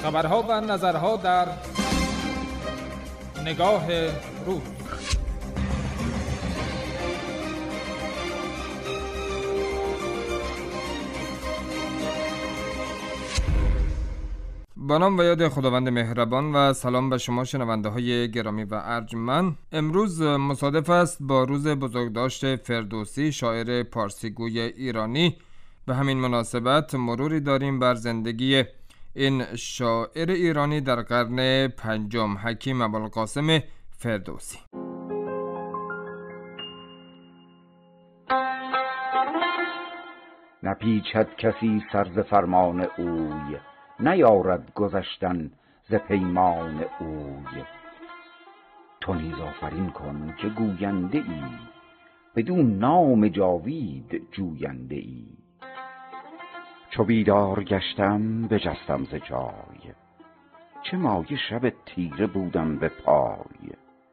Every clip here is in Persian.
خبرها و نظرها در نگاه روز. با نام و یاد خداوند مهربان و سلام به شما شنونده های گرامی و ارجمند. امروز مصادف است با روز بزرگداشت فردوسی، شاعر پارسیگوی ایرانی. به همین مناسبت مروری داریم بر زندگی این شاعر ایرانی در قرن پنجم، حکیم ابوالقاسم فردوسی. نپیچد کسی سر ز فرمان اوی، نیارد گذشتن ز پیمان اوی. تو نیز آفرین کن که گوینده ای، بدون نام جاوید جوینده ای. چو بیدار گشتم بجستم ز جای، چه مایه شب تیره بودم به پای.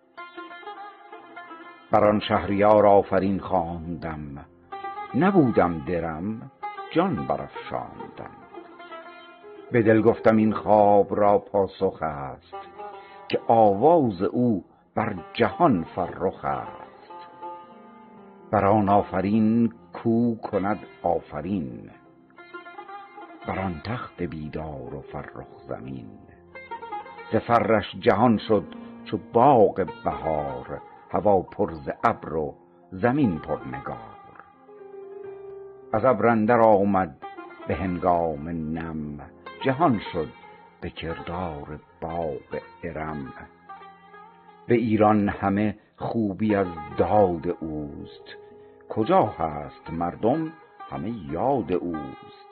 بر آن شهریار آفرین خواندم، نبودم درم جان برافشاندم. به دل گفتم این خواب را پاسخ است، که آواز او بر جهان فرخ است. بر آن آفرین کو کند آفرین، بر آن تخت بیدار و فرخ زمین. ز فرش جهان شد چو باغ بهار، هوا پر ز ابر و زمین پر نگار. از ابر اندر آمد به هنگام نم، جهان شد به کردار باغ ارم. به ایران همه خوبی از داد اوست، کجا هست مردم همه یاد اوست.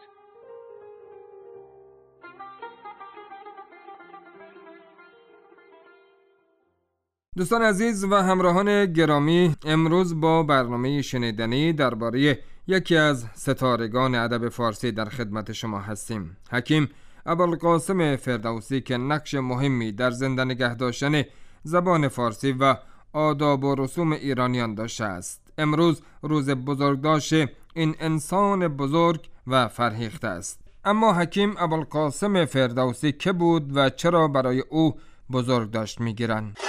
دوستان عزیز و همراهان گرامی، امروز با برنامه شنیدنی درباره یکی از ستارگان ادب فارسی در خدمت شما هستیم، حکیم ابوالقاسم فردوسی، که نقش مهمی در زنده نگه داشتن زبان فارسی و آداب و رسوم ایرانیان داشته است. امروز روز بزرگداشت این انسان بزرگ و فرهیخته است. اما حکیم ابوالقاسم فردوسی که بود و چرا برای او بزرگداشت می‌گیرند؟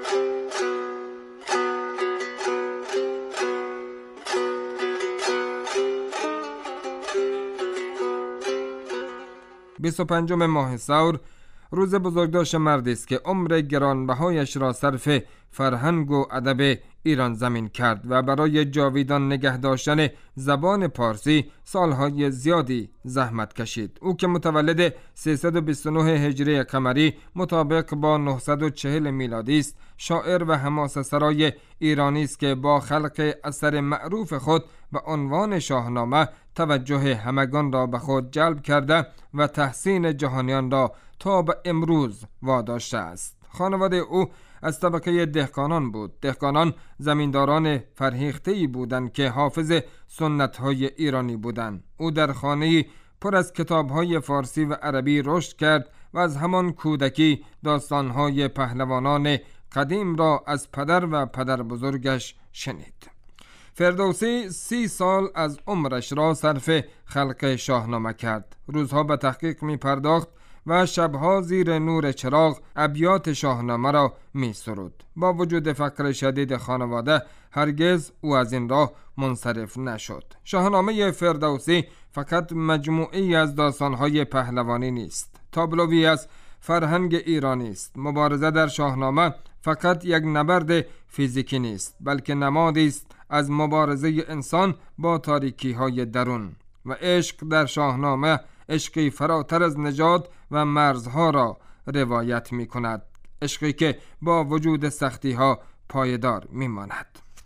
25 ماه ثور روز بزرگداشت مردی است که عمر گرانبهایش را صرف فرهنگ و ادب ایران زمین کرد و برای جاویدان نگه داشتن زبان پارسی سالهای زیادی زحمت کشید. او که متولد 329 هجری قمری مطابق با 940 میلادی است، شاعر و حماسه سرای ایرانی است که با خلق اثر معروف خود به عنوان شاهنامه توجه همگان را به خود جلب کرده و تحسین جهانیان را تا به امروز واداشته است. خانواده او از طبقه دهقانان بود. دهقانان زمینداران فرهیخته‌ای بودند که حافظ سنت‌های ایرانی بودند. او در خانه‌ای پر از کتاب‌های فارسی و عربی رشد کرد و از همان کودکی داستان‌های پهلوانان قدیم را از پدر و پدر بزرگش شنید. فردوسی 30 سال از عمرش را صرف خلق شاهنامه کرد. روزها به تحقیق می پرداخت و شبها زیر نور چراغ ابیات شاهنامه را می سرود. با وجود فقر شدید خانواده هرگز او از این راه منصرف نشد. شاهنامه فردوسی فقط مجموعی از داستانهای پهلوانی نیست، تابلوی از فرهنگ ایرانی است. مبارزه در شاهنامه فقط یک نبرد فیزیکی نیست، بلکه نمادی است از مبارزه انسان با تاریکی‌های درون. و عشق در شاهنامه عشقی فراتر از نژاد و مرزها را روایت می کند، عشقی که با وجود سختی‌ها پایدار می ماند.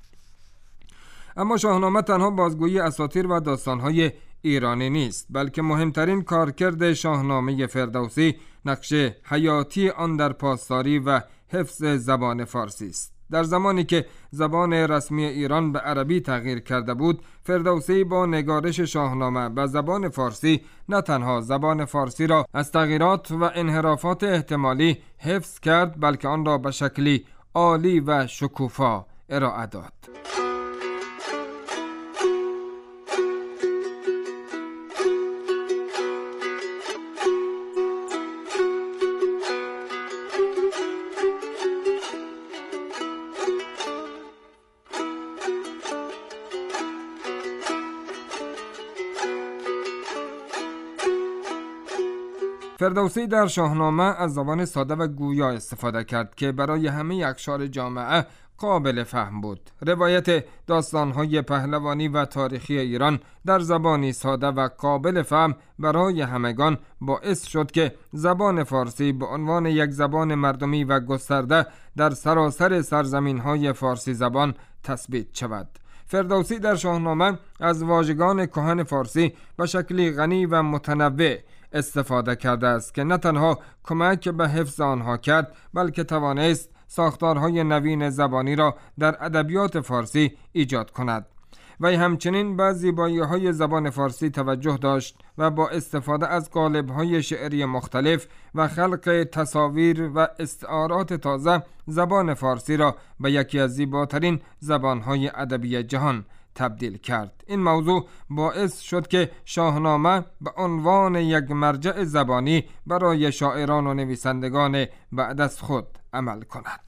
اما شاهنامه تنها بازگویی اساطیر و داستان‌های ایرانی نیست، بلکه مهمترین کارکرد شاهنامه فردوسی نقش حیاتی آن در پاسداری و حفظ زبان فارسی است. در زمانی که زبان رسمی ایران به عربی تغییر کرده بود، فردوسی با نگارش شاهنامه به زبان فارسی نه تنها زبان فارسی را از تغییرات و انحرافات احتمالی حفظ کرد، بلکه آن را به شکلی عالی و شکوفا ارائه داد. فردوسی در شاهنامه از زبان ساده و گویا استفاده کرد که برای همه اقشار جامعه قابل فهم بود. روایت داستان‌های پهلوانی و تاریخی ایران در زبانی ساده و قابل فهم برای همگان باعث شد که زبان فارسی به عنوان یک زبان مردمی و گسترده در سراسر سرزمین‌های فارسی زبان تثبیت شود. فردوسی در شاهنامه از واژگان کهن فارسی به شکلی غنی و متنوع استفاده کرده است که نه تنها کمک به حفظ آنها کرد، بلکه توانست ساختارهای نوین زبانی را در ادبیات فارسی ایجاد کند. و همچنین به زیبایی‌های زبان فارسی توجه داشت و با استفاده از قالب‌های شعری مختلف و خلق تصاویر و استعارات تازه زبان فارسی را به یکی از زیباترین زبان‌های ادبی جهان تبدیل کرد. این موضوع باعث شد که شاهنامه به عنوان یک مرجع زبانی برای شاعران و نویسندگان بعد از خود عمل کند.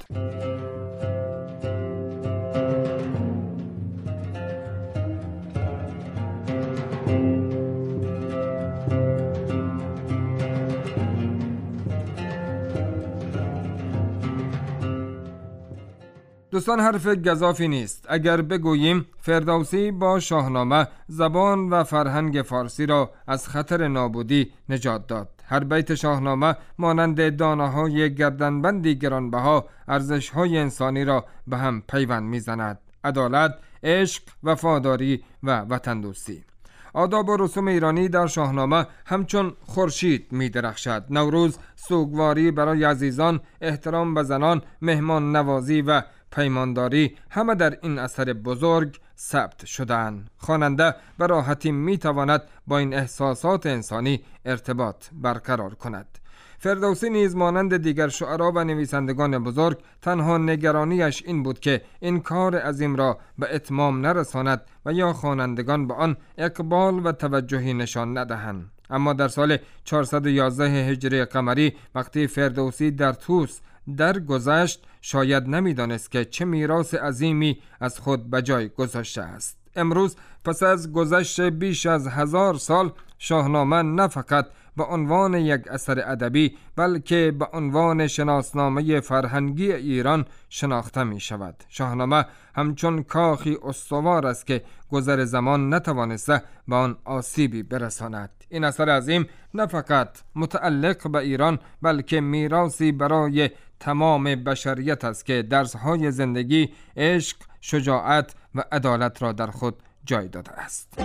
دوستان، حرف گزافی نیست اگر بگوییم فردوسی با شاهنامه زبان و فرهنگ فارسی را از خطر نابودی نجات داد. هر بیت شاهنامه مانند دانه‌های گردنبندی گرانبها ارزش‌های انسانی را به هم پیوند می‌زند: عدالت، عشق، وفاداری و وطن دوستی. آداب و رسوم ایرانی در شاهنامه همچون خورشید می درخشد. نوروز، سوگواری برای عزیزان، احترام به زنان، مهمان نوازی و پیمانداری همه در این اثر بزرگ ثبت شدند. خواننده به راحتی می تواند با این احساسات انسانی ارتباط برقرار کند. فردوسی نیز مانند دیگر شعرا و نویسندگان بزرگ تنها نگرانیش این بود که این کار عظیم را به اتمام نرساند و یا خوانندگان به آن اقبال و توجهی نشان ندهند. اما در سال 411 هجری قمری وقتی فردوسی در طوس درگذشت، شاید نمیدانست که چه میراث عظیمی از خود به جای گذاشته است. امروز پس از گذشت بیش از 1000 سال شاهنامه نه فقط به عنوان یک اثر ادبی بلکه به عنوان شناسنامه فرهنگی ایران شناخته می شود. شاهنامه همچون کاخی استوار است که گذر زمان نتوانسته به آن آسیبی برساند. این اثر عظیم نه فقط متعلق به ایران بلکه میراثی برای تمام بشریت است که درس‌های زندگی، عشق، شجاعت و عدالت را در خود جای داده است.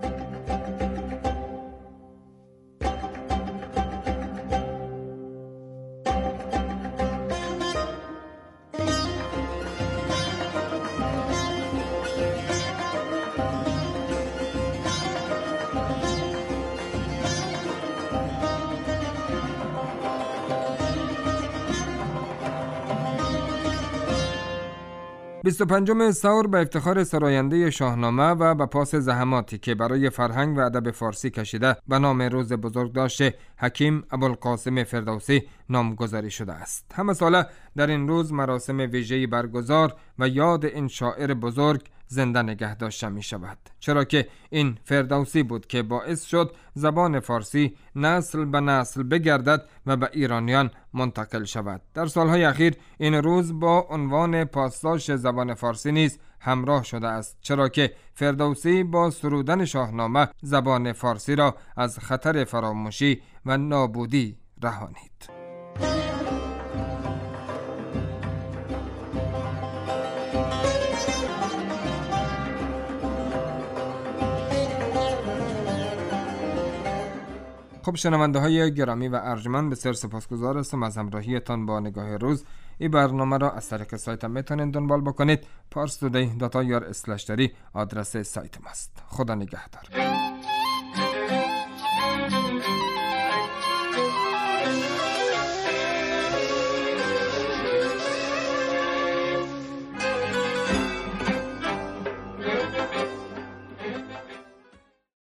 بیست و پنجم ثور به افتخار سراینده شاهنامه و به پاس زحماتی که برای فرهنگ و ادب فارسی کشیده به نام روز بزرگداشت حکیم ابوالقاسم فردوسی نامگذاری شده است. همه ساله در این روز مراسم ویژه‌ای برگزار و یاد این شاعر بزرگ زنده نگه داشته می شود، چرا که این فردوسی بود که باعث شد زبان فارسی نسل به نسل بگردد و به ایرانیان منتقل شود. در سالهای اخیر این روز با عنوان پاسداشت زبان فارسی نیز همراه شده است، چرا که فردوسی با سرودن شاهنامه زبان فارسی را از خطر فراموشی و نابودی رهانید. خب شنونده های گرامی و ارجمند، بسیار سپاسگزار هستم از همراهیتان با نگاه روز. این برنامه را از طریق سایت میتونید دنبال بکنید. parstoday.ir/dari آدرس سایت ماست. خدا نگهدار.